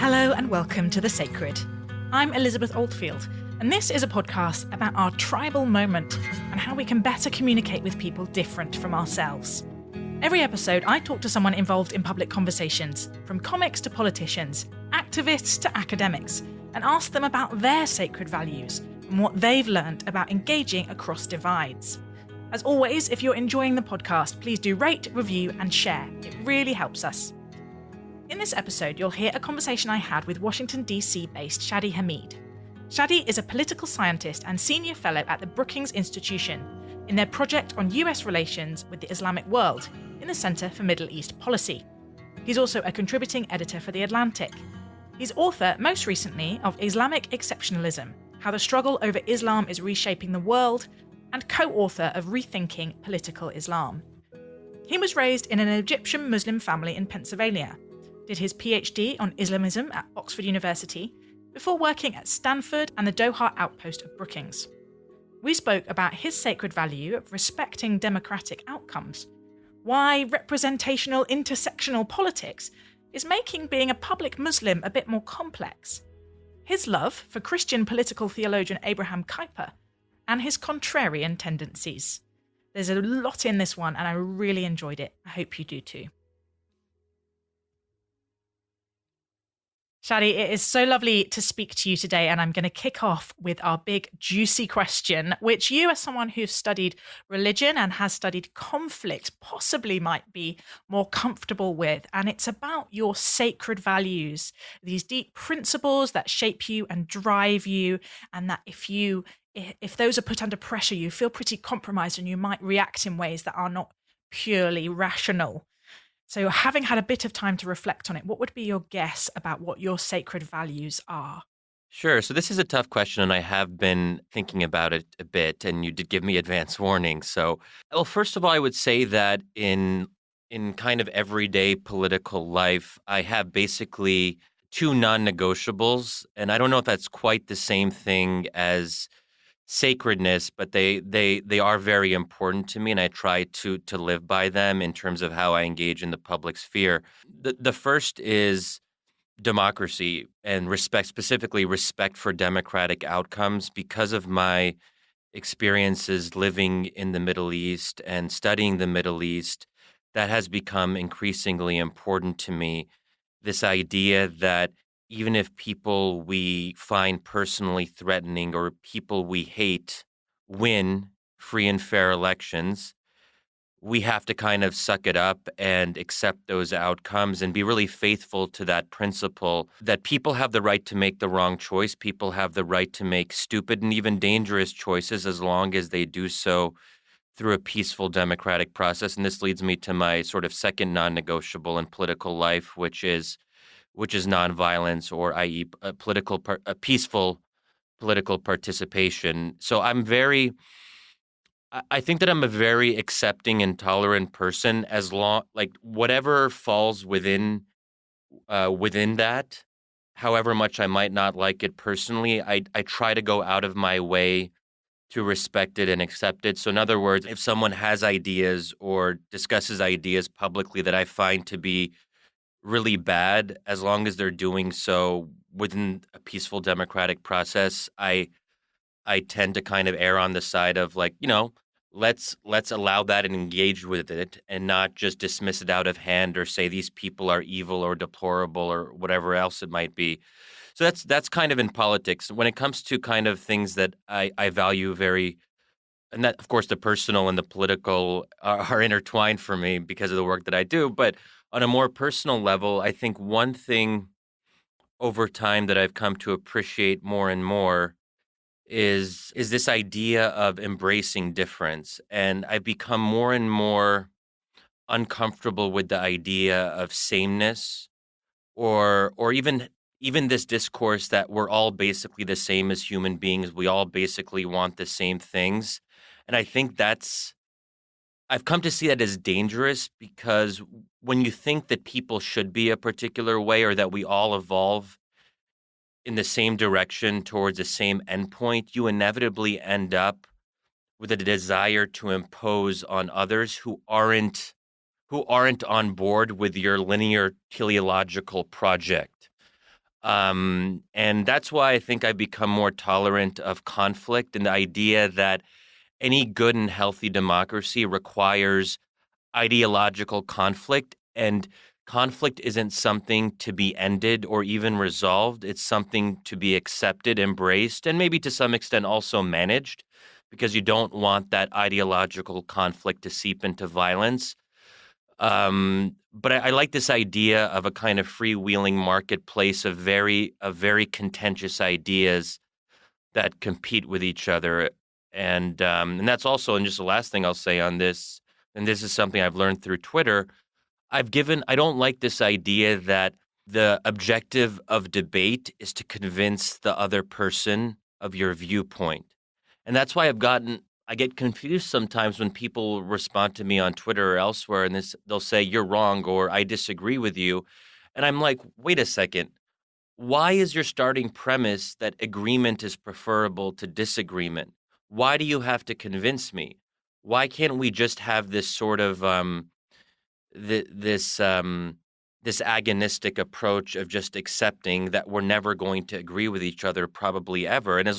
Hello and welcome to The Sacred. I'm Elizabeth Oldfield, and this is a podcast about our tribal moment and how we can better communicate with people different from ourselves. Every episode, I talk to someone involved in public conversations, from comics to politicians, activists to academics, and ask them about their sacred values and what they've learned about engaging across divides. As always, if you're enjoying the podcast, please do rate, review, and share. It really helps us. In this episode, you'll hear a conversation I had with Washington, D.C.-based Shadi Hamid. Shadi is a political scientist and senior fellow at the Brookings Institution in their project on US relations with the Islamic world in the Center for Middle East Policy. He's also a contributing editor for The Atlantic. He's author, most recently, of Islamic Exceptionalism, How the Struggle Over Islam is Reshaping the World, and co-author of Rethinking Political Islam. He was raised in an Egyptian Muslim family in Pennsylvania, did his PhD on Islamism at Oxford University, before working at Stanford and the Doha outpost of Brookings. We spoke about his sacred value of respecting democratic outcomes, why representational intersectional politics is making being a public Muslim a bit more complex, his love for Christian political theologian Abraham Kuyper, and his contrarian tendencies. There's a lot in this one, and I really enjoyed it. I hope you do too. Shadi, it is so lovely to speak to you today, and I'm going to kick off with our big juicy question, which you, as someone who's studied religion and has studied conflict, possibly might be more comfortable with. And it's about your sacred values, these deep principles that shape you and drive you, and that if those are put under pressure, you feel pretty compromised and you might react in ways that are not purely rational. So having had a bit of time to reflect on it, what would be your guess about what your sacred values are? Sure. So this is a tough question, and I have been thinking about it a bit, and you did give me advance warning. So, well, first of all, I would say that in kind of everyday political life, I have basically two non-negotiables, and I don't know if that's quite the same thing as sacredness, but they are very important to me, and I try to live by them in terms of how I engage in the public sphere. The first is democracy and respect, specifically respect for democratic outcomes. Because of my experiences living in the Middle East and studying the Middle East, that has become increasingly important to me. This idea that even if people we find personally threatening or people we hate win free and fair elections, we have to kind of suck it up and accept those outcomes and be really faithful to that principle that people have the right to make the wrong choice. People have the right to make stupid and even dangerous choices as long as they do so through a peaceful democratic process. And this leads me to my sort of second non-negotiable in political life, which is nonviolence, or i.e. a peaceful political participation. So I think that I'm a very accepting and tolerant person, as long, like, whatever falls within that, however much I might not like it personally, I try to go out of my way to respect it and accept it. So in other words, if someone has ideas or discusses ideas publicly that I find to be really bad, as long as they're doing so within a peaceful democratic process, I tend to kind of err on the side of, like, let's allow that and engage with it and not just dismiss it out of hand or say these people are evil or deplorable or whatever else it might be. So that's kind of in politics. When it comes to kind of things that I value very, and that, of course, the personal and the political are intertwined for me because of the work that I do, but on a more personal level, I think one thing over time that I've come to appreciate more and more is this idea of embracing difference. And I've become more and more uncomfortable with the idea of sameness, or even this discourse that we're all basically the same as human beings. We all basically want the same things. And I think I've come to see that as dangerous, because when you think that people should be a particular way, or that we all evolve in the same direction towards the same endpoint, you inevitably end up with a desire to impose on others who aren't on board with your linear teleological project. And that's why I think I've become more tolerant of conflict and the idea that any good and healthy democracy requires ideological conflict. And conflict isn't something to be ended or even resolved. It's something to be accepted, embraced, and maybe to some extent also managed, because you don't want that ideological conflict to seep into violence. But I like this idea of a kind of freewheeling marketplace of very contentious ideas that compete with each other, and that's also, and just the last thing I'll say on this, and this is something I've learned through Twitter. I don't like this idea that the objective of debate is to convince the other person of your viewpoint. And that's why I get confused sometimes when people respond to me on Twitter or elsewhere, and they'll say you're wrong or I disagree with you. And I'm like, wait a second. Why is your starting premise that agreement is preferable to disagreement? Why do you have to convince me? Why can't we just have this sort of th- this um, this agonistic approach of just accepting that we're never going to agree with each other, probably ever? And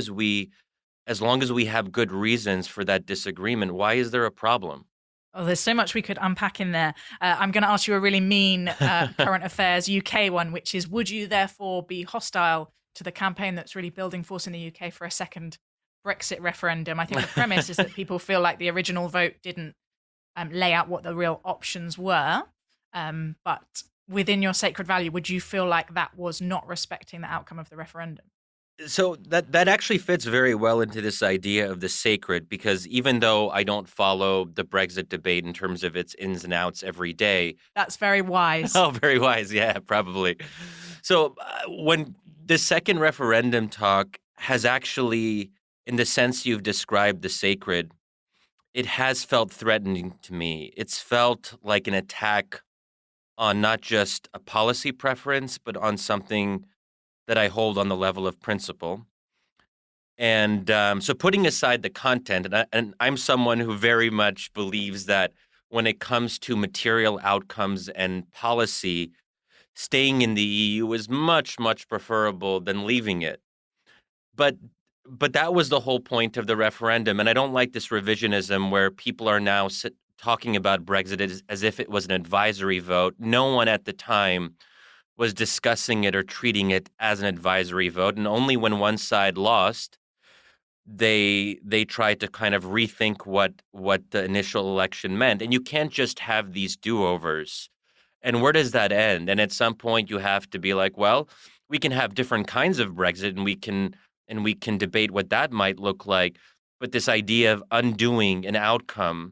as long as we have good reasons for that disagreement, why is there a problem? Oh, there's so much we could unpack in there. I'm going to ask you a really mean current affairs UK one, which is, would you therefore be hostile to the campaign that's really building force in the UK for a second Brexit referendum? I think the premise is that people feel like the original vote didn't lay out what the real options were. But within your sacred value, would you feel like that was not respecting the outcome of the referendum? So that actually fits very well into this idea of the sacred, because even though I don't follow the Brexit debate in terms of its ins and outs every day. That's very wise. Oh, very wise. Yeah, probably. So when the second referendum talk has actually, in the sense you've described the sacred, it has felt threatening to me. It's felt like an attack on not just a policy preference, but on something that I hold on the level of principle. And so putting aside the content, and I'm someone who very much believes that when it comes to material outcomes and policy, staying in the EU is much, much preferable than leaving it. But but that was the whole point of the referendum, and I don't like this revisionism where people are now talking about Brexit as if it was an advisory vote. No one at the time was discussing it or treating it as an advisory vote, and only when one side lost, they tried to kind of rethink what the initial election meant. And you can't just have these do-overs. And where does that end? And at some point, you have to be like, well, we can have different kinds of Brexit, and we can debate what that might look like. But this idea of undoing an outcome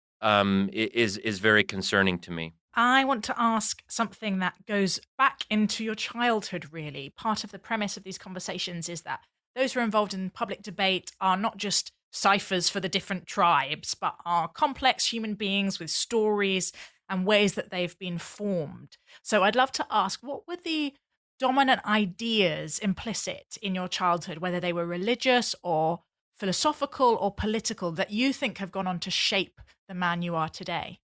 is very concerning to me. I want to ask something that goes back into your childhood, really. Part of the premise of these conversations is that those who are involved in public debate are not just ciphers for the different tribes, but are complex human beings with stories and ways that they've been formed. So I'd love to ask, what were the dominant ideas implicit in your childhood, whether they were religious or philosophical or political, that you think have gone on to shape the man you are today?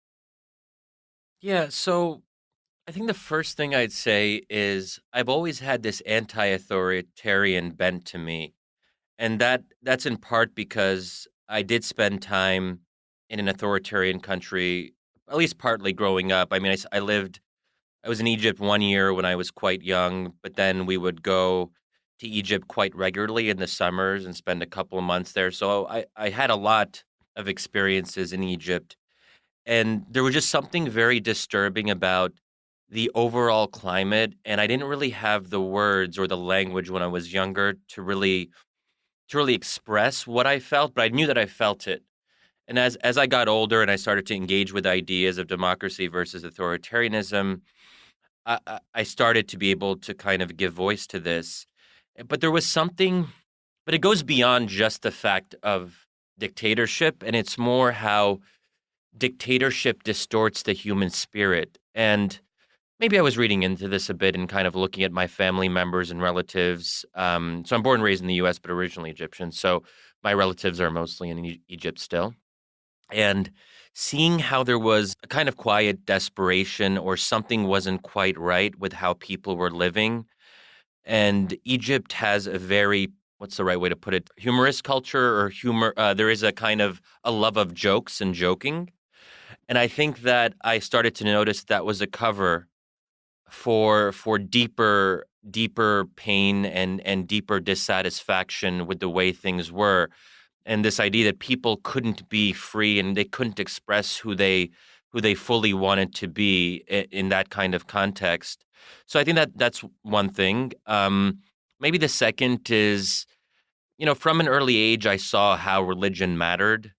Yeah, so I think the first thing I'd say is I've always had this anti-authoritarian bent to me, and that's in part because I did spend time in an authoritarian country, at least partly growing up. I mean, I was in Egypt 1 year when I was quite young, but then we would go to Egypt quite regularly in the summers and spend a couple of months there. So I had a lot of experiences in Egypt. And there was just something very disturbing about the overall climate. And I didn't really have the words or the language when I was younger to really express what I felt, but I knew that I felt it. And as I got older and I started to engage with ideas of democracy versus authoritarianism, I started to be able to kind of give voice to this. But there was something, but it goes beyond just the fact of dictatorship, and it's more how dictatorship distorts the human spirit. And maybe I was reading into this a bit and kind of looking at my family members and relatives. So I'm born and raised in the U.S., but originally Egyptian. So my relatives are mostly in Egypt still. And seeing how there was a kind of quiet desperation or something wasn't quite right with how people were living. And Egypt has a very, what's the right way to put it, humorous culture or humor. There is a kind of a love of jokes and joking. And I think that I started to notice that was a cover for deeper pain and deeper dissatisfaction with the way things were, and this idea that people couldn't be free and they couldn't express who they fully wanted to be in that kind of context. So I think that that's one thing. Maybe the second is, from an early age, I saw how religion mattered.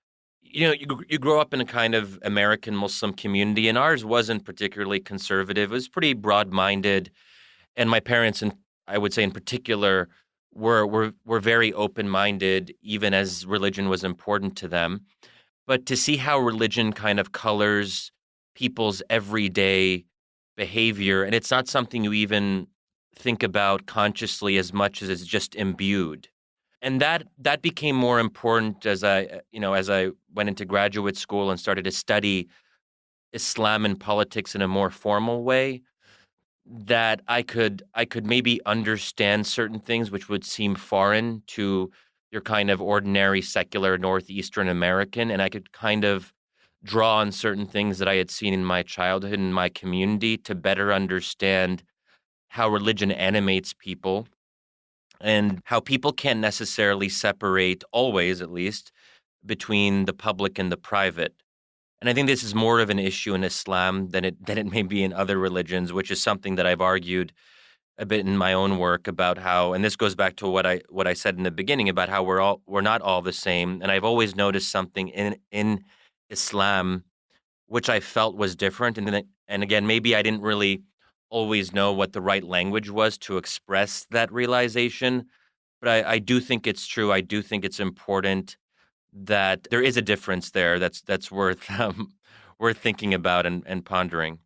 You grow up in a kind of American Muslim community, and ours wasn't particularly conservative. It was pretty broad-minded, and my parents, and I would say in particular, were very open-minded, even as religion was important to them. But to see how religion kind of colors people's everyday behavior, and it's not something you even think about consciously as much as it's just imbued. And that became more important as I went into graduate school and started to study Islam and politics in a more formal way, that I could maybe understand certain things which would seem foreign to your kind of ordinary secular Northeastern American, and I could kind of draw on certain things that I had seen in my childhood and my community to better understand how religion animates people and how people can't necessarily separate, always at least, between the public and the private. And I think this is more of an issue in Islam than it may be in other religions, which is something that I've argued a bit in my own work about how, and this goes back to what I said in the beginning about how we're not all the same. And I've always noticed something in Islam which I felt was different. And again, maybe I didn't really always know what the right language was to express that realization. But I do think it's true. I do think it's important that there is a difference there that's worth worth thinking about and pondering.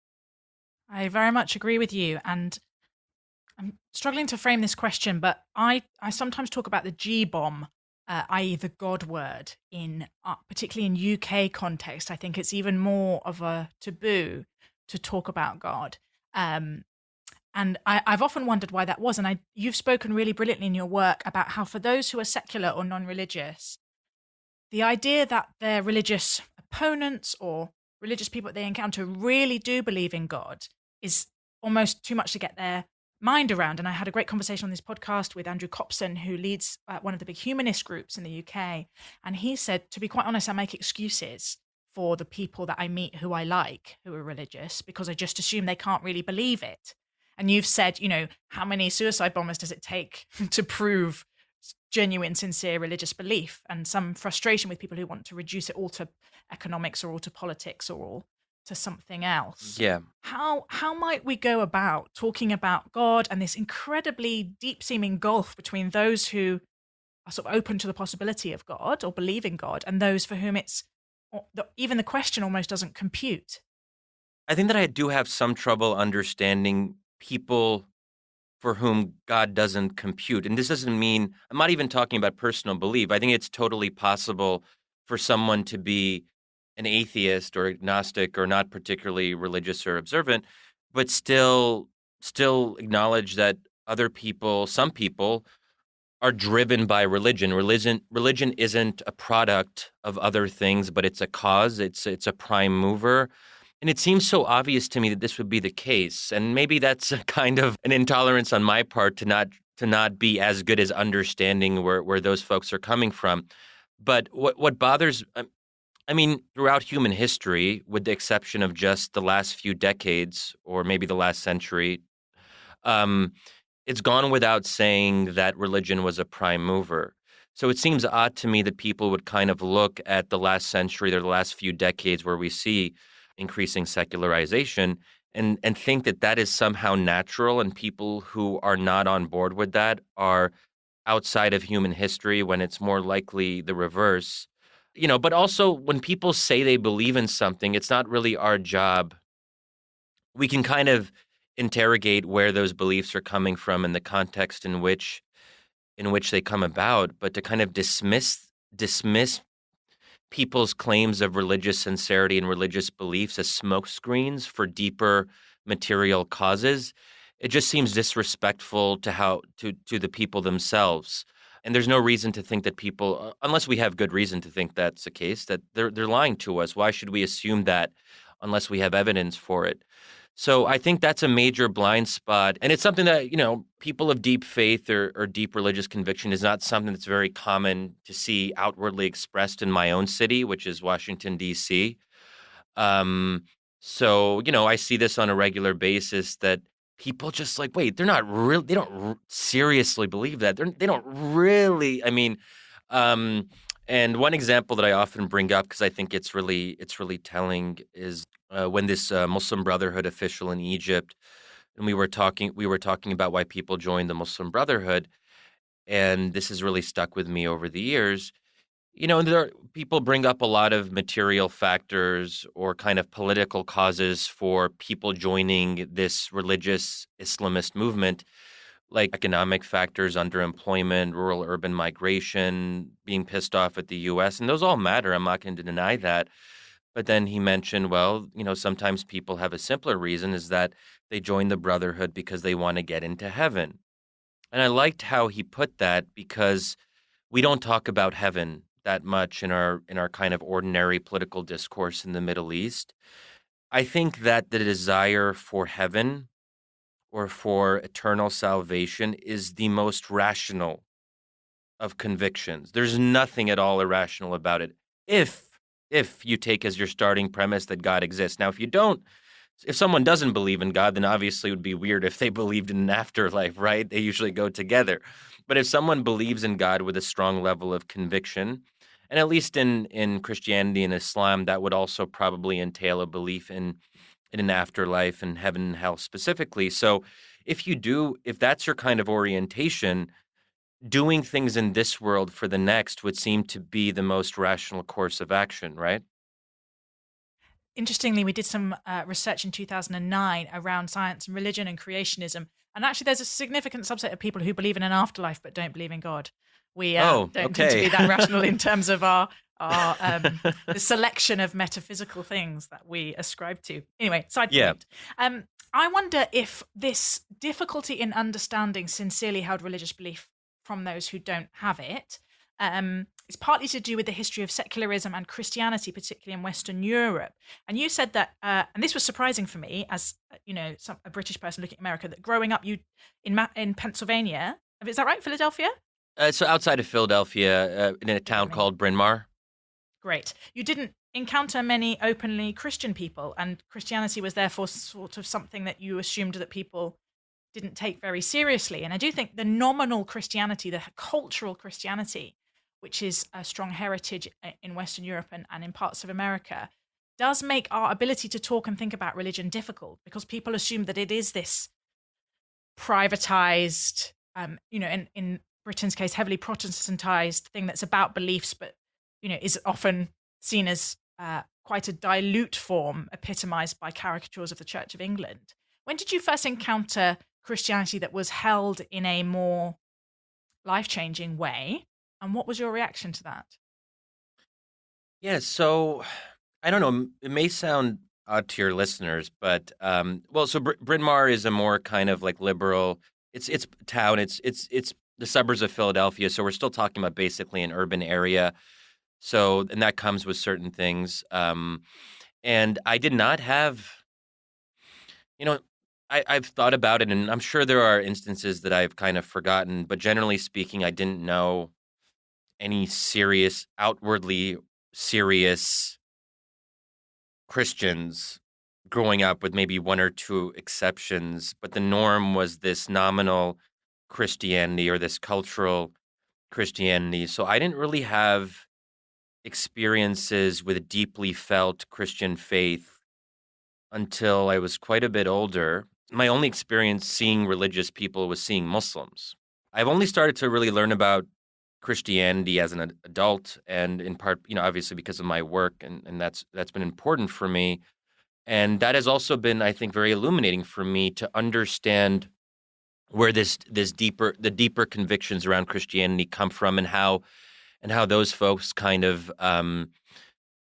I very much agree with you. And I'm struggling to frame this question, but I sometimes talk about the G bomb, i.e., the God word, particularly in UK context. I think it's even more of a taboo to talk about God. And I've often wondered why that was. And you've spoken really brilliantly in your work about how for those who are secular or non-religious, the idea that their religious opponents or religious people that they encounter really do believe in God is almost too much to get their mind around. And I had a great conversation on this podcast with Andrew Copson, who leads one of the big humanist groups in the UK. And he said, to be quite honest, I make excuses for the people that I meet who I like, who are religious, because I just assume they can't really believe it. And you've said, how many suicide bombers does it take to prove genuine, sincere religious belief, and some frustration with people who want to reduce it all to economics or all to politics or all to something else. Yeah. How might we go about talking about God and this incredibly deep-seeming gulf between those who are sort of open to the possibility of God or believe in God and those for whom even the question almost doesn't compute? I think that I do have some trouble understanding people for whom God doesn't compute. And this doesn't mean, I'm not even talking about personal belief. I think it's totally possible for someone to be an atheist or agnostic or not particularly religious or observant, but still acknowledge that other people, some people, are driven by religion. Religion isn't a product of other things, but it's a cause. It's a prime mover. And it seems so obvious to me that this would be the case. And maybe that's a kind of an intolerance on my part to not be as good as understanding where those folks are coming from. But what bothers, throughout human history, with the exception of just the last few decades or maybe the last century, it's gone without saying that religion was a prime mover. So it seems odd to me that people would kind of look at the last century or the last few decades where we see increasing secularization and think that is somehow natural, and people who are not on board with that are outside of human history, when it's more likely the reverse. But also when people say they believe in something, it's not really our job. We can kind of interrogate where those beliefs are coming from and the context in which they come about, but to kind of dismiss people's claims of religious sincerity and religious beliefs as smokescreens for deeper material causes it just seems disrespectful to the people themselves. And there's no reason to think that people, unless we have good reason to think that's the case, that they're lying to us. Why should we assume that unless we have evidence for it? So I think that's a major blind spot. And it's something that, people of deep faith or deep religious conviction is not something that's very common to see outwardly expressed in my own city, which is Washington, D.C. So, I see this on a regular basis that people just like, wait, they're not real. They don't seriously believe that. They don't really. I mean, and one example that I often bring up because I think it's really telling is when this Muslim Brotherhood official in Egypt, and we were talking about why people joined the Muslim Brotherhood, and this has really stuck with me over the years. People bring up a lot of material factors or kind of political causes for people joining this religious Islamist movement, like economic factors, underemployment, rural-urban migration, being pissed off at the U.S., and those all matter. I'm not going to deny that. But then he mentioned, well, sometimes people have a simpler reason, is that they join the Brotherhood because they want to get into heaven. And I liked how he put that because we don't talk about heaven that much in our kind of ordinary political discourse in the Middle East. I think that the desire for heaven or for eternal salvation is the most rational of convictions. There's nothing at all irrational about it if you take as your starting premise that God exists. Now, if someone doesn't believe in God, then obviously it would be weird if they believed in an afterlife, right? They usually go together. But if someone believes in God with a strong level of conviction, and at least in Christianity and Islam, that would also probably entail a belief in an afterlife and heaven and hell specifically. So if that's your kind of orientation, doing things in this world for the next would seem to be the most rational course of action, right? Interestingly, we did some research in 2009 around science and religion and creationism. And actually, there's a significant subset of people who believe in an afterlife but don't believe in God. We don't tend to be that rational in terms of our the selection of metaphysical things that we ascribe to. Anyway, side point. I wonder if this difficulty in understanding sincerely held religious belief from those who don't have it is partly to do with the history of secularism and Christianity, particularly in Western Europe. And you said that, and this was surprising for me as a British person looking at America, that growing up in Pennsylvania, is that right, Philadelphia? So outside of Philadelphia, in a town called Bryn Mawr. Great. You didn't encounter many openly Christian people, and Christianity was therefore sort of something that you assumed that people didn't take very seriously. And I do think the nominal Christianity, the cultural Christianity, which is a strong heritage in Western Europe and in parts of America, does make our ability to talk and think about religion difficult because people assume that it is this privatized, in Britain's case, heavily Protestantized thing that's about beliefs, but, is often seen as quite a dilute form epitomized by caricatures of the Church of England. When did you first encounter Christianity that was held in a more life-changing way? And what was your reaction to that? Yeah, so I don't know. It may sound odd to your listeners, but so Bryn Mawr is a more kind of like liberal. It's a town. It's the suburbs of Philadelphia. So we're still talking about basically an urban area. So and that comes with certain things. And I did not have, I've thought about it, and I'm sure there are instances that I've kind of forgotten. But generally speaking, I didn't know any outwardly serious Christians growing up, with maybe one or two exceptions. But the norm was this nominal Christianity or this cultural Christianity. So I didn't really have experiences with deeply felt Christian faith until I was quite a bit older. My only experience seeing religious people was seeing Muslims. I've only started to really learn about Christianity as an adult, and in part, obviously because of my work, and that's been important for me. And that has also been, I think, very illuminating for me to understand where the deeper convictions around Christianity come from, and how those folks kind of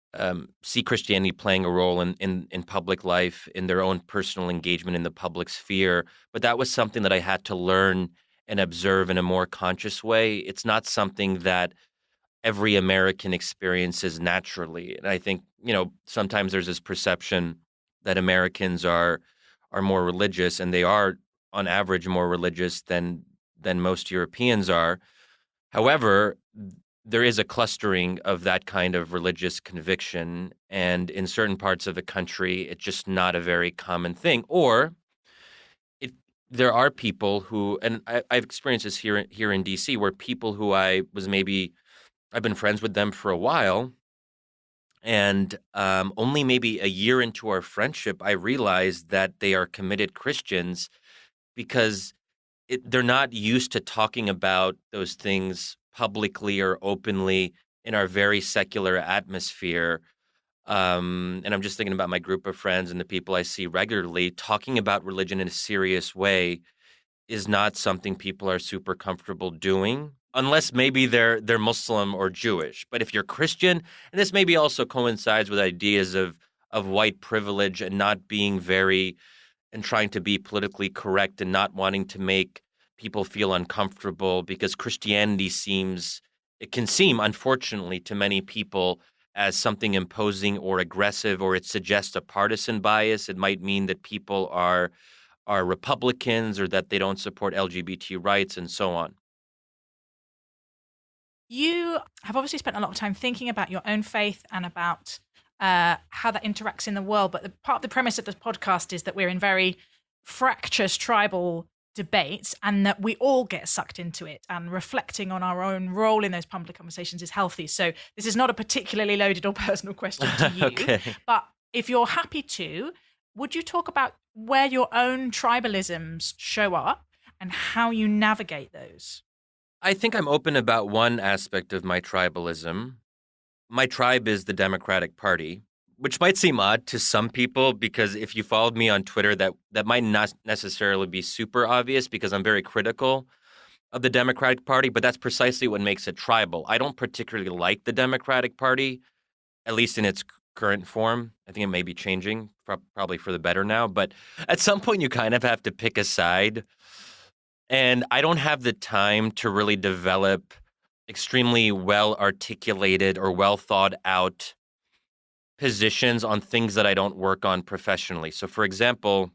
see Christianity playing a role in public life, in their own personal engagement in the public sphere. But that was something that I had to learn and observe in a more conscious way. It's not something that every American experiences naturally. And I think, sometimes there's this perception that Americans are more religious, and they are on average more religious than most Europeans are. However, there is a clustering of that kind of religious conviction, and in certain parts of the country, it's just not a very common thing. Or there are people who, and I've experienced this here in DC, where people who I've been friends with them for a while, and only maybe a year into our friendship, I realized that they are committed Christians because they're not used to talking about those things publicly or openly in our very secular atmosphere. And I'm just thinking about my group of friends and the people I see regularly. Talking about religion in a serious way is not something people are super comfortable doing, unless maybe they're Muslim or Jewish. But if you're Christian, and this maybe also coincides with ideas of white privilege and not being very and trying to be politically correct and not wanting to make people feel uncomfortable, because Christianity it can seem, unfortunately, to many people as something imposing or aggressive, or it suggests a partisan bias. It might mean that people are Republicans, or that they don't support LGBT rights, and so on. You have obviously spent a lot of time thinking about your own faith and about how that interacts in the world. But part of the premise of this podcast is that we're in very fractious tribal debates, and that we all get sucked into it, and reflecting on our own role in those public conversations is healthy. So this is not a particularly loaded or personal question to you. Okay. But if you're happy to, would you talk about where your own tribalisms show up and how you navigate those? I think I'm open about one aspect of my tribalism. My tribe is the Democratic Party, which might seem odd to some people, because if you followed me on Twitter, that might not necessarily be super obvious, because I'm very critical of the Democratic Party, but that's precisely what makes it tribal. I don't particularly like the Democratic Party, at least in its current form. I think it may be changing, probably for the better now, but at some point you kind of have to pick a side. And I don't have the time to really develop extremely well articulated or well thought out positions on things that I don't work on professionally. So, for example,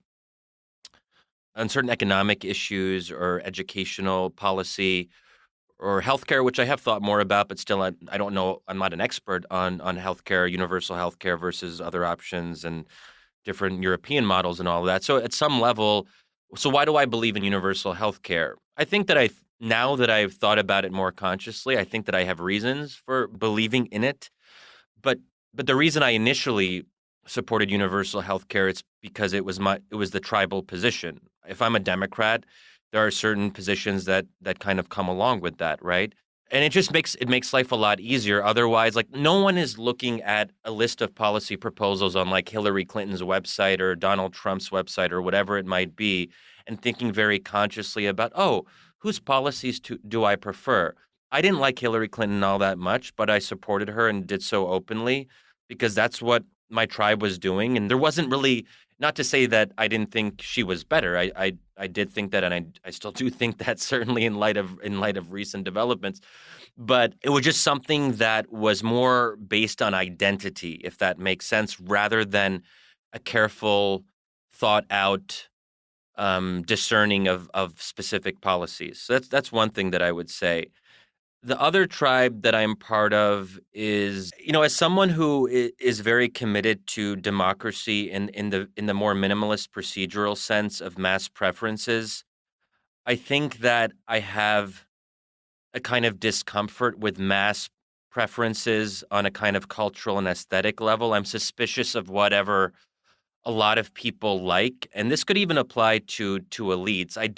on certain economic issues or educational policy or healthcare, which I have thought more about, but still I don't know. I'm not an expert on healthcare, universal healthcare versus other options and different European models and all of that. So at some level, so why do I believe in universal healthcare? I think that now that I've thought about it more consciously, I think that I have reasons for believing in it. But the reason I initially supported universal healthcare, it's because it was the tribal position. If I'm a Democrat, there are certain positions that kind of come along with that, right? And it just makes life a lot easier. Otherwise, like, no one is looking at a list of policy proposals on like Hillary Clinton's website or Donald Trump's website or whatever it might be, and thinking very consciously about, whose policies do I prefer? I didn't like Hillary Clinton all that much, but I supported her and did so openly because that's what my tribe was doing. And there wasn't really, not to say that I didn't think she was better. I did think that, and I still do think that, certainly in light of recent developments. But it was just something that was more based on identity, if that makes sense, rather than a careful, thought out discerning of specific policies. So that's one thing that I would say. The other tribe that I'm part of is, as someone who is very committed to democracy in the more minimalist procedural sense of mass preferences, I think that I have a kind of discomfort with mass preferences on a kind of cultural and aesthetic level. I'm suspicious of whatever a lot of people like, and this could even apply to elites. I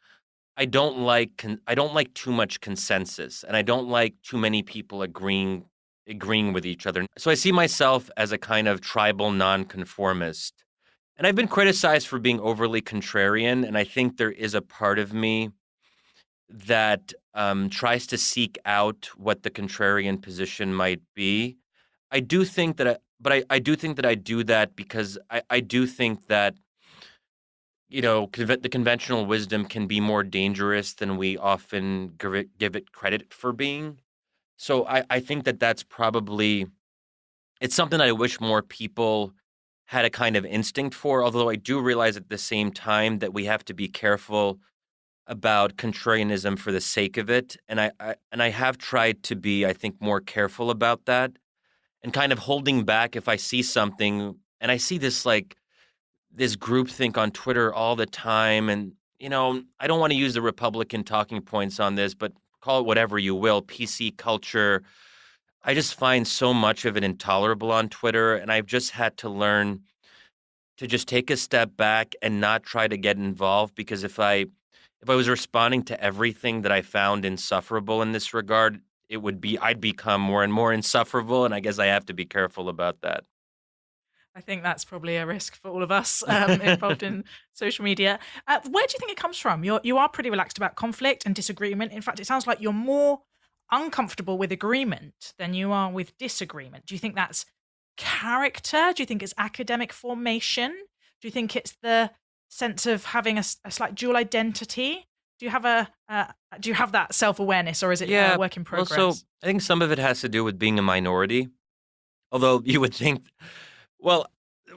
don't like too much consensus, and I don't like too many people agreeing with each other. So I see myself as a kind of tribal nonconformist. And I've been criticized for being overly contrarian, and I think there is a part of me that tries to seek out what the contrarian position might be. I do think that I do think that I do that because I do think that, the conventional wisdom can be more dangerous than we often give it credit for being. So I think that that's probably it's something that I wish more people had a kind of instinct for, although I do realize at the same time that we have to be careful about contrarianism for the sake of it. And I have tried to be, I think, more careful about that and kind of holding back if I see something and I see this groupthink on Twitter all the time. And, I don't want to use the Republican talking points on this, but call it whatever you will, PC culture. I just find so much of it intolerable on Twitter. And I've just had to learn to just take a step back and not try to get involved, because if I was responding to everything that I found insufferable in this regard, I'd become more and more insufferable. And I guess I have to be careful about that. I think that's probably a risk for all of us involved in social media. Where do you think it comes from? You are pretty relaxed about conflict and disagreement. In fact, it sounds like you're more uncomfortable with agreement than you are with disagreement. Do you think that's character? Do you think it's academic formation? Do you think it's the sense of having a slight dual identity? Do you have that self-awareness, or is it a work in progress? Also, I think some of it has to do with being a minority. Although you would think, well,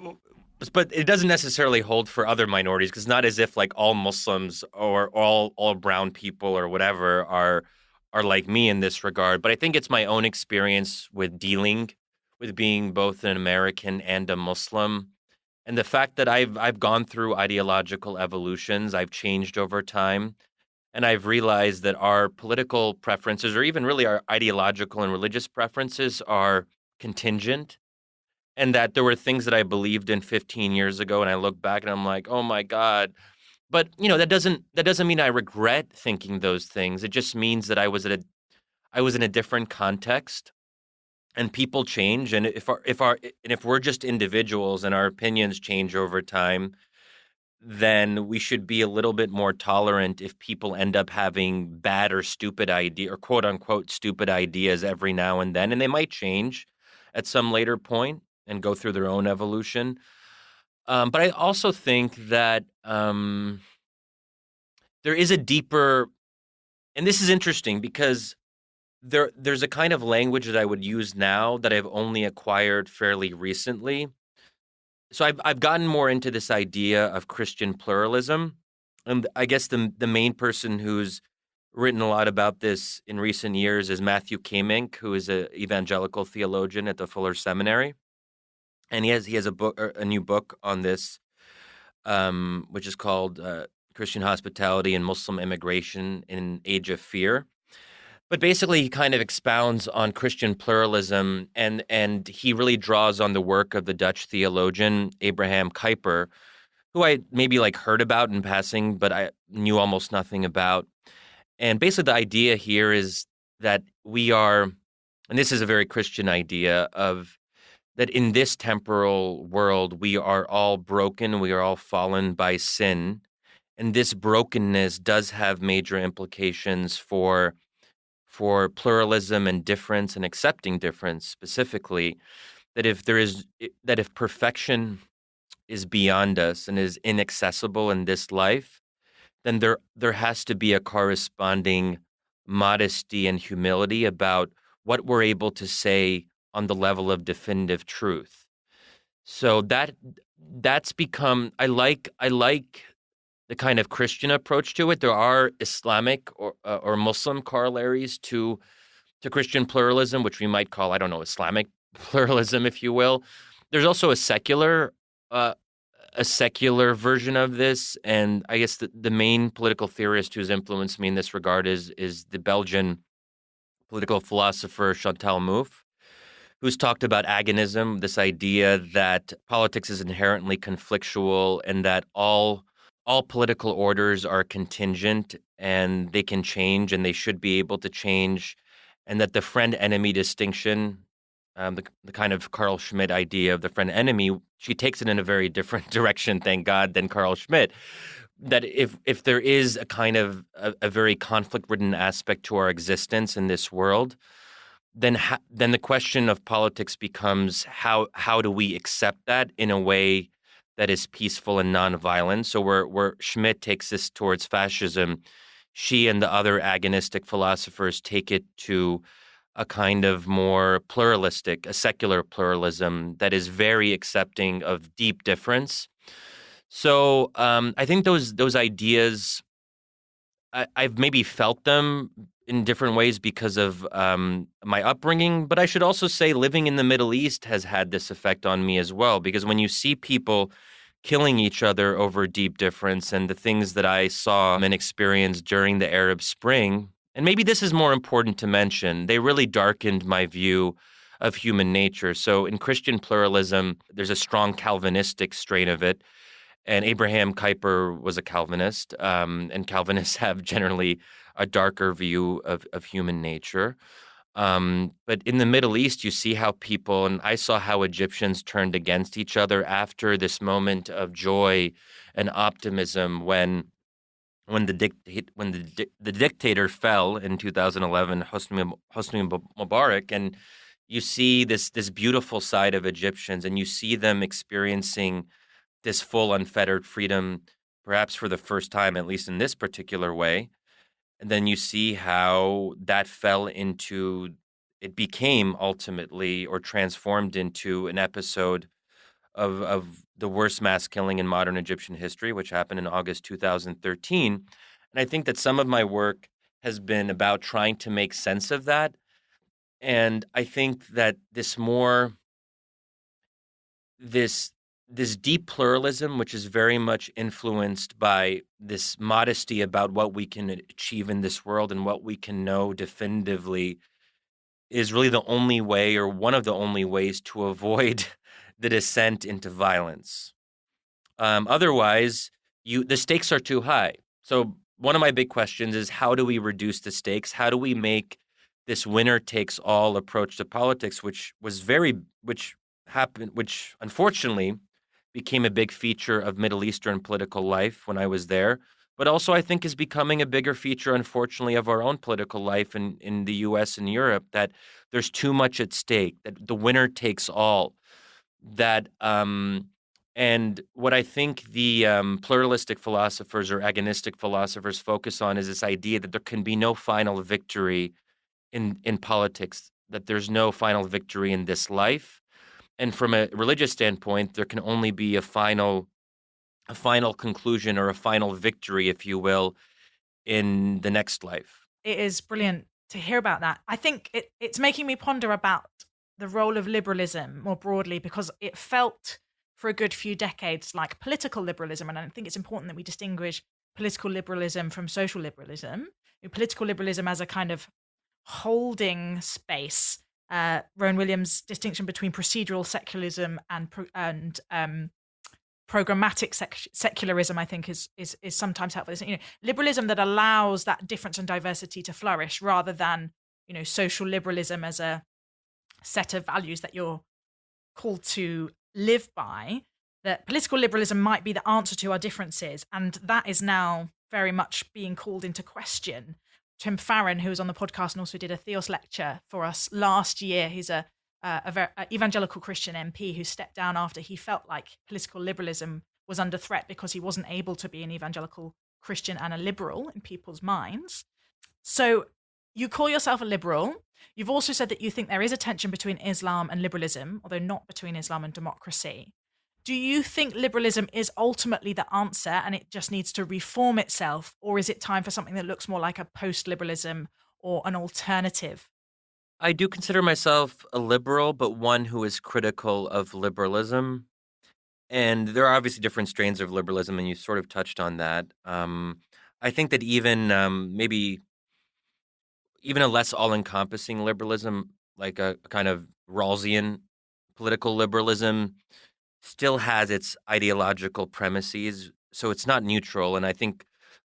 but it doesn't necessarily hold for other minorities, because not as if like all Muslims or all brown people or whatever are like me in this regard. But I think it's my own experience with dealing with being both an American and a Muslim. And the fact that I've gone through ideological evolutions, I've changed over time, and I've realized that our political preferences, or even really our ideological and religious preferences, are contingent, and that there were things that I believed in 15 years ago, and I look back and I'm like, oh my God. But that doesn't mean I regret thinking those things. It just means that I was in a different context. And people change, and if we're just individuals and our opinions change over time, then we should be a little bit more tolerant if people end up having bad or stupid idea or quote unquote stupid ideas every now and then, and they might change at some later point and go through their own evolution. But I also think that there is a deeper, and this is interesting because there's a kind of language that I would use now that I've only acquired fairly recently. So I've gotten more into this idea of Christian pluralism, and I guess the main person who's written a lot about this in recent years is Matthew Kamink, who is an evangelical theologian at the Fuller Seminary, and he has a new book on this, which is called Christian Hospitality and Muslim Immigration in an Age of Fear. But basically, he kind of expounds on Christian pluralism, and he really draws on the work of the Dutch theologian Abraham Kuyper, who I maybe heard about in passing, but I knew almost nothing about. And basically, the idea here is that we are, and this is a very Christian idea, of that in this temporal world, we are all broken, we are all fallen by sin, and this brokenness does have major implications for pluralism and difference and accepting difference specifically, that if perfection is beyond us and is inaccessible in this life, then there has to be a corresponding modesty and humility about what we're able to say on the level of definitive truth. So that's become, I like the kind of Christian approach to it. There are Islamic or Muslim corollaries to Christian pluralism, which we might call, I don't know, Islamic pluralism, if you will. There's also a secular version of this, and I guess the main political theorist who's influenced me in this regard is the Belgian political philosopher Chantal Mouffe, who's talked about agonism, this idea that politics is inherently conflictual and that all political orders are contingent and they can change and they should be able to change, and that the friend-enemy distinction, the kind of Carl Schmitt idea of the friend-enemy, she takes it in a very different direction, thank God, than Carl Schmitt. That if there is a kind of a very conflict-ridden aspect to our existence in this world, then the question of politics becomes how do we accept that in a way that is peaceful and nonviolent? So where Schmidt takes this towards fascism, she and the other agonistic philosophers take it to a kind of more pluralistic, a secular pluralism that is very accepting of deep difference. So I think those ideas, I've maybe felt them in different ways because of my upbringing, but I should also say living in the Middle East has had this effect on me as well, because when you see people killing each other over deep difference and the things that I saw and experienced during the Arab Spring, and maybe this is more important to mention, they really darkened my view of human nature. So in Christian pluralism, there's a strong Calvinistic strain of it. And Abraham Kuyper was a Calvinist, and Calvinists have generally a darker view of human nature. But in the Middle East, you see how people, and I saw how Egyptians turned against each other after this moment of joy and optimism when the dictator fell in 2011, Hosni Mubarak, and you see this beautiful side of Egyptians, and you see them experiencing this full unfettered freedom, perhaps for the first time, at least in this particular way. And then you see how that it became ultimately or transformed into an episode of the worst mass killing in modern Egyptian history, which happened in August 2013. And I think that some of my work has been about trying to make sense of that. And I think that this deep pluralism, which is very much influenced by this modesty about what we can achieve in this world and what we can know definitively, is really the only way, or one of the only ways, to avoid the descent into violence. Otherwise, the stakes are too high. So one of my big questions is, how do we reduce the stakes? How do we make this winner-takes-all approach to politics, which unfortunately became a big feature of Middle Eastern political life when I was there, but also I think is becoming a bigger feature, unfortunately, of our own political life in the US and Europe, that there's too much at stake, that the winner takes all. And what I think the pluralistic philosophers or agonistic philosophers focus on is this idea that there can be no final victory in politics, that there's no final victory in this life. And from a religious standpoint, there can only be a final conclusion or a final victory, if you will, in the next life. It is brilliant to hear about that. I think it's making me ponder about the role of liberalism more broadly, because it felt for a good few decades like political liberalism. And I think it's important that we distinguish political liberalism from social liberalism. Political liberalism as a kind of holding space. Rowan Williams' distinction between procedural secularism and programmatic secularism, I think, is sometimes helpful. Liberalism that allows that difference and diversity to flourish, rather than social liberalism as a set of values that you're called to live by. That political liberalism might be the answer to our differences, and that is now very much being called into question. Tim Farron, who was on the podcast and also did a Theos lecture for us last year, he's a evangelical Christian MP who stepped down after he felt like political liberalism was under threat because he wasn't able to be an evangelical Christian and a liberal in people's minds. So you call yourself a liberal. You've also said that you think there is a tension between Islam and liberalism, although not between Islam and democracy. Do you think liberalism is ultimately the answer and it just needs to reform itself, or is it time for something that looks more like a post-liberalism or an alternative? I do consider myself a liberal, but one who is critical of liberalism. And there are obviously different strains of liberalism, and you sort of touched on that. I think that maybe even a less all-encompassing liberalism, like a kind of Rawlsian political liberalism, still has its ideological premises, so it's not neutral. And I think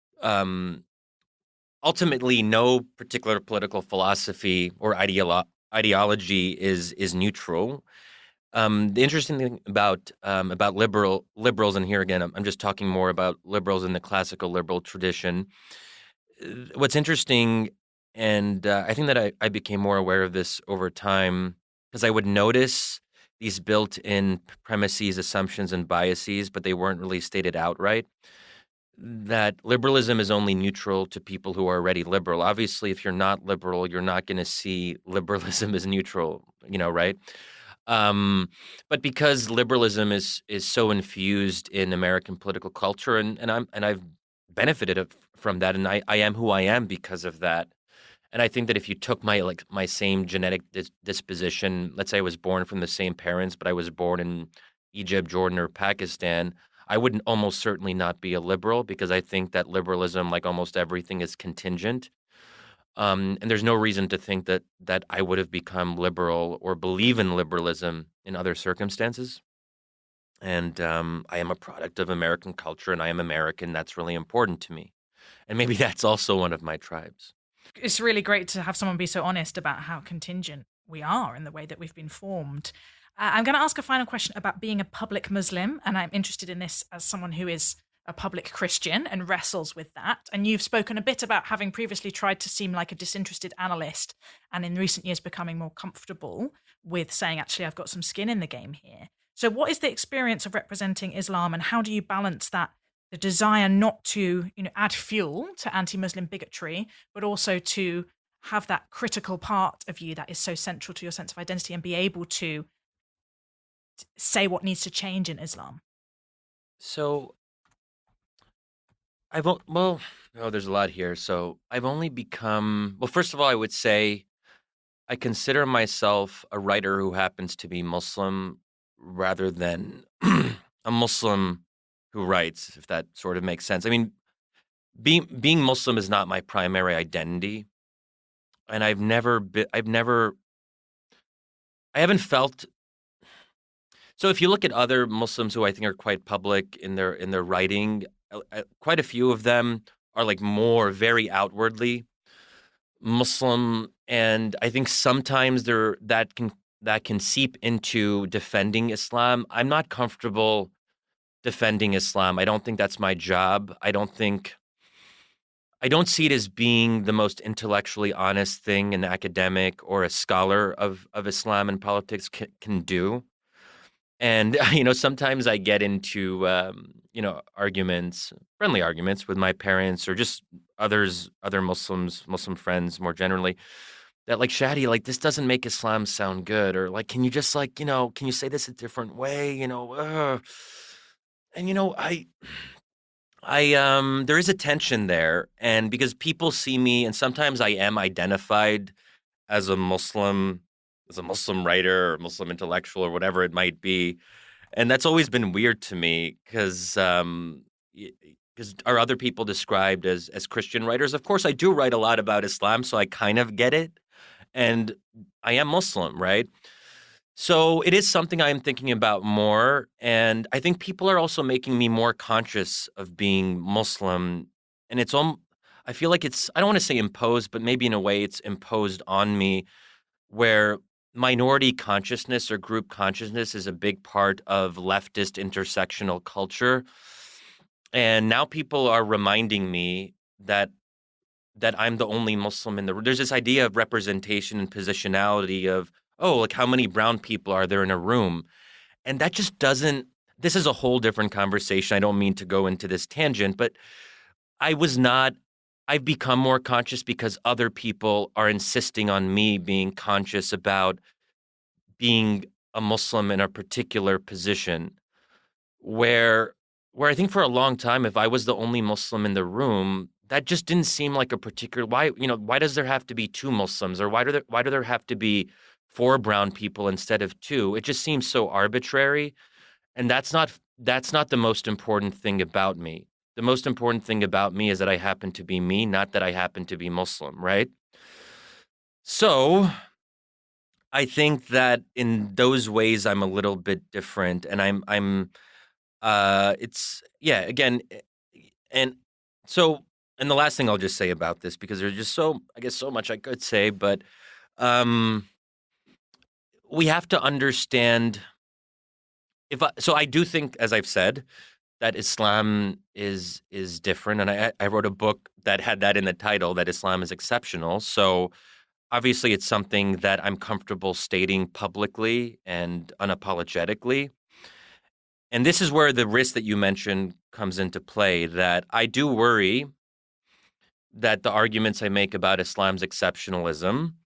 ultimately no particular political philosophy or ideology is neutral. The interesting thing about liberals, and here again, I'm just talking more about liberals in the classical liberal tradition. What's interesting And I think that I became more aware of this over time because I would notice these built-in premises, assumptions, and biases, but they weren't really stated outright. That liberalism is only neutral to people who are already liberal. Obviously, if you're not liberal, you're not going to see liberalism as neutral, right? But because liberalism is so infused in American political culture, and I've benefited from that, and I am who I am because of that. And I think that if you took my same genetic disposition, let's say I was born from the same parents, but I was born in Egypt, Jordan, or Pakistan, I would almost certainly not be a liberal because I think that liberalism, like almost everything, is contingent. And there's no reason to think that I would have become liberal or believe in liberalism in other circumstances. And I am a product of American culture, and I am American. That's really important to me. And maybe that's also one of my tribes. It's really great to have someone be so honest about how contingent we are in the way that we've been formed. I'm going to ask a final question about being a public Muslim, and I'm interested in this as someone who is a public Christian and wrestles with that. And you've spoken a bit about having previously tried to seem like a disinterested analyst, and in recent years becoming more comfortable with saying, actually, I've got some skin in the game here. So, what is the experience of representing Islam, and how do you balance that? The desire not to, add fuel to anti-Muslim bigotry, but also to have that critical part of you that is so central to your sense of identity and be able to say what needs to change in Islam. So well, there's a lot here. So I've only become, well, first of all, I would say I consider myself a writer who happens to be Muslim rather than a Muslim who writes, if that sort of makes sense. I mean, being Muslim is not my primary identity, and I haven't felt. So if you look at other Muslims who I think are quite public in their writing, quite a few of them are like more very outwardly Muslim, and I think sometimes that can seep into defending Islam. I'm not comfortable defending Islam. I don't think that's my job. I don't see it as being the most intellectually honest thing an academic or a scholar of Islam and politics can do. And sometimes I get into arguments, friendly arguments with my parents or just other Muslim friends more generally. That like, Shadi, like this doesn't make Islam sound good, or like, can you just can you say this a different way? And there is a tension there, and because people see me, and sometimes I am identified as a Muslim writer or Muslim intellectual or whatever it might be, and that's always been weird to me because are other people described as Christian writers? Of course, I do write a lot about Islam, so I kind of get it, and I am Muslim, right? So it is something I'm thinking about more, and I think people are also making me more conscious of being Muslim, and I feel like I don't want to say imposed, but maybe in a way it's imposed on me, where minority consciousness or group consciousness is a big part of leftist intersectional culture. And now people are reminding me that I'm the only Muslim in the room. There's this idea of representation and positionality of, oh, like how many brown people are there in a room? And that just doesn't, this is a whole different conversation. I don't mean to go into this tangent, but I've become more conscious because other people are insisting on me being conscious about being a Muslim in a particular position where I think for a long time, if I was the only Muslim in the room, that just didn't seem like a particular, why does there have to be two Muslims, or why do there have to be 4 brown people instead of 2? It just seems so arbitrary. And that's not the most important thing about me. The most important thing about me is that I happen to be me, not that I happen to be Muslim, right? So I think that in those ways I'm a little bit different, and again, and so, and the last thing I'll just say about this, because there's just so much I could say, but we have to understand so I do think, as I've said, that Islam is different, and I wrote a book that had that in the title, that Islam is exceptional. So obviously, it's something that I'm comfortable stating publicly and unapologetically. And this is where the risk that you mentioned comes into play, that I do worry that the arguments I make about Islam's exceptionalism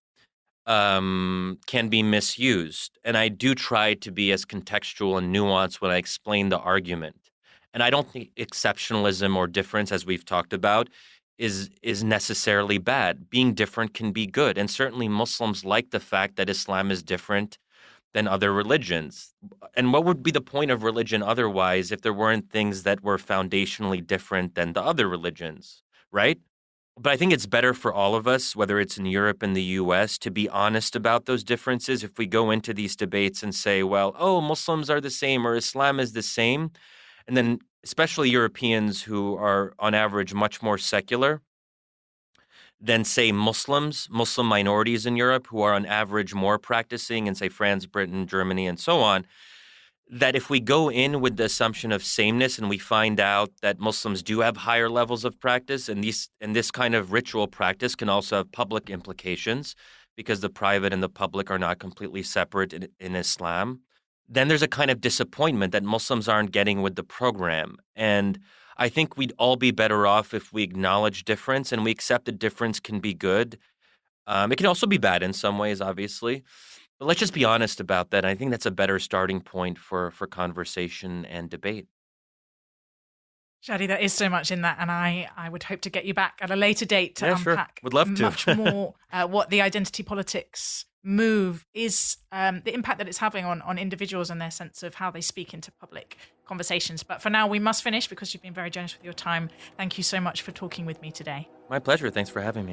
can be misused. And I do try to be as contextual and nuanced when I explain the argument. And I don't think exceptionalism or difference, as we've talked about, is necessarily bad. Being different can be good. And certainly Muslims like the fact that Islam is different than other religions. And what would be the point of religion otherwise if there weren't things that were foundationally different than the other religions, right? But I think it's better for all of us, whether it's in Europe and the US, to be honest about those differences. If we go into these debates and say, well, oh, Muslims are the same or Islam is the same, and then especially Europeans who are on average much more secular than, say, Muslim minorities in Europe who are on average more practicing in, say, France, Britain, Germany, and so on, that if we go in with the assumption of sameness and we find out that Muslims do have higher levels of practice, and this kind of ritual practice can also have public implications because the private and the public are not completely separate in Islam, then there's a kind of disappointment that Muslims aren't getting with the program. And I think we'd all be better off if we acknowledge difference and we accept that difference can be good. It can also be bad in some ways, obviously. But let's just be honest about that. I think that's a better starting point for conversation and debate. Shadi, there is so much in that, and I would hope to get you back at a later date to unpack Would love to. much more what the identity politics move is, the impact that it's having on individuals and their sense of how they speak into public conversations. But for now, we must finish because you've been very generous with your time. Thank you so much for talking with me today. My pleasure. Thanks for having me.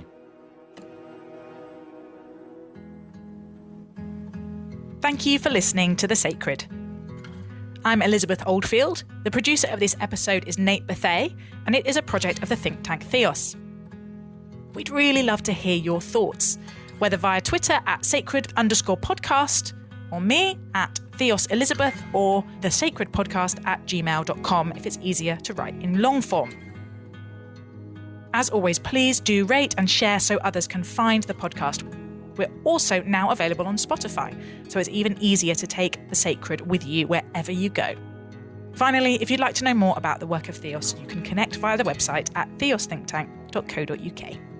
Thank you for listening to The Sacred. I'm Elizabeth Oldfield. The producer of this episode is Nate Bethay, and it is a project of the think tank Theos. We'd really love to hear your thoughts, whether via Twitter at sacred_podcast, or me at Theos Elizabeth, or thesacredpodcast@gmail.com if it's easier to write in long form. As always, please do rate and share so others can find the podcast. We're also now available on Spotify, so it's even easier to take The Sacred with you wherever you go. Finally, if you'd like to know more about the work of Theos, you can connect via the website at theosthinktank.co.uk.